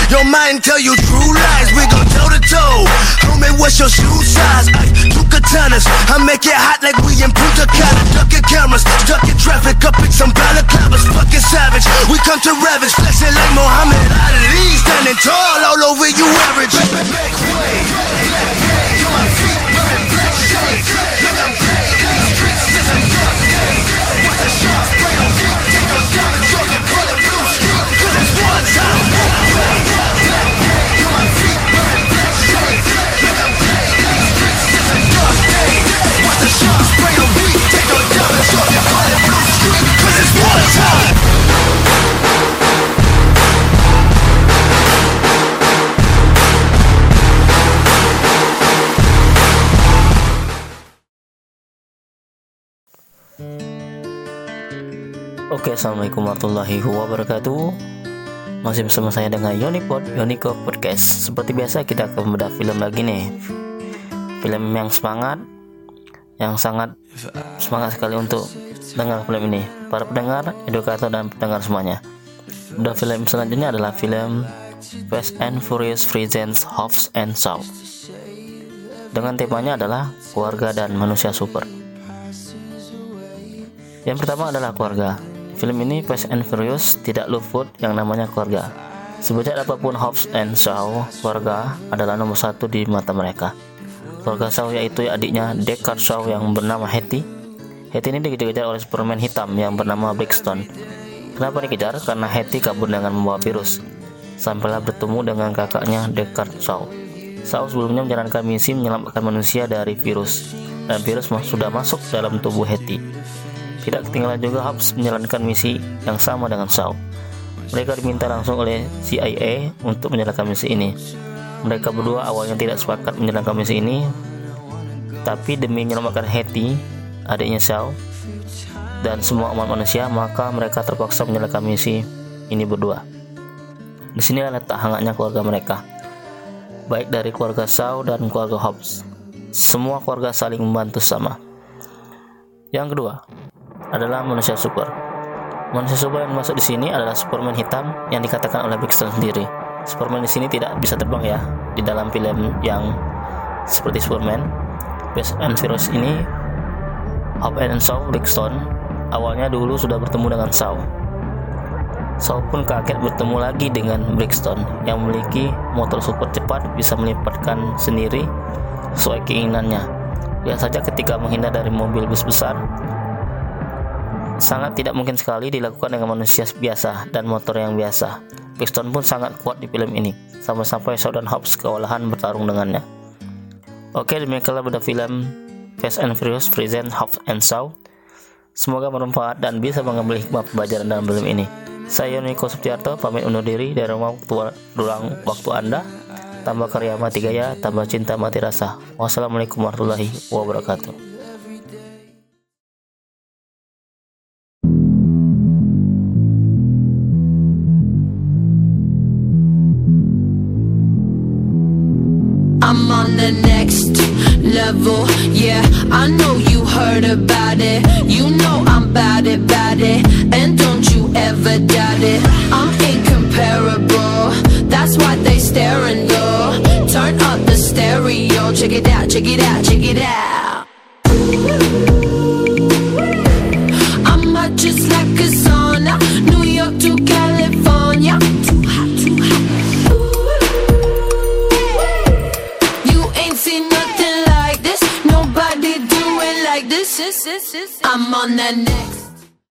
Your mind tell you true lies. We go toe to toe. Homie, what's your shoe size? Two katanas. I make it hot like we in Punta Cana. Ducking cameras, ducking traffic, up in some balaclavas. Fucking savage. We come to ravage, flexing like Muhammad Ali. Standing tall all over you average. Make way. To my feet, wearing black shades. Look, I'm paid in the streets. This a dark day. With the sharp spray on beat. Take those diamonds, drunk and pull a blue street. Cause it's one time. To my feet, wearing black shades. Look, I'm paid in the streets. This a dark day. With the sharp spray on beat. Take those diamonds, drunk and pull a blue street. Cause it's one time. Oke, assalamualaikum warahmatullahi wabarakatuh. Masih bersama saya dengan Yoniko Podcast. Seperti biasa kita akan membedah film lagi nih. Film yang semangat, yang sangat semangat sekali untuk dengar film ini. Para pendengar, edukator dan pendengar semuanya. Dan film selanjutnya adalah film Fast and Furious Presents Hobbs and Shaw. Dengan temanya adalah keluarga dan manusia super. Yang pertama adalah keluarga. Film ini Fast and Furious tidak luput yang namanya keluarga. Sebejat apapun Hobbs and Shaw, keluarga adalah nomor satu di mata mereka. Keluarga Shaw yaitu adiknya Deckard Shaw yang bernama Hetty. Hetty ini dikejar-kejar oleh Superman hitam yang bernama Blackstone. Kenapa dikejar? Karena Hetty kabur dengan membawa virus. Sampailah bertemu dengan kakaknya Deckard Shaw. Shaw sebelumnya menjalankan misi menyelamatkan manusia dari virus, dan virus sudah masuk dalam tubuh Hetty. Tidak ketinggalan juga Hobbs menjalankan misi yang sama dengan Shaw. Mereka diminta langsung oleh CIA untuk menjalankan misi ini. Mereka berdua awalnya tidak sepakat menjalankan misi ini, tapi demi menyelamatkan Hetty, adiknya Shaw, dan semua umat manusia, maka mereka terpaksa menjalankan misi ini berdua. Di sinilah letak hangatnya keluarga mereka, baik dari keluarga Shaw dan keluarga Hobbs. Semua keluarga saling membantu sama. Yang kedua adalah manusia super. Manusia super yang masuk di sini adalah Superman hitam yang dikatakan oleh Blackstone sendiri. Superman di sini tidak bisa terbang ya. Di dalam film yang seperti Superman Fast and Furious ini, Hobbs and Shaw Blackstone awalnya dulu sudah bertemu dengan Shaw. Shaw pun kaget bertemu lagi dengan Blackstone yang memiliki motor super cepat, bisa melipatkan sendiri sesuai keinginannya. Lihat saja ketika menghindar dari mobil bus besar, sangat tidak mungkin sekali dilakukan dengan manusia biasa dan motor yang biasa. Blackstone pun sangat kuat di film ini, sampai-sampai Shaw dan Hobbs kewalahan bertarung dengannya. Oke, demikianlah pada film Fast and Furious Present Hobbs and Shaw. Semoga bermanfaat dan bisa mengambil hikmah pembelajaran dalam film ini. Saya Yoniko Supriyarto pamit undur diri dari ruang waktu Anda. Tambah karya mati gaya, tambah cinta mati rasa. Wassalamualaikum warahmatullahi wabarakatuh. I'm on the next level, yeah, I know you heard about it. You know I'm bout it, and don't you ever doubt it. I'm incomparable, that's why they staring though. Turn up the stereo, check it out, check it out, check it out. I'm hot just like a sauna, New York to California. Too hot, too hot. I'm on that next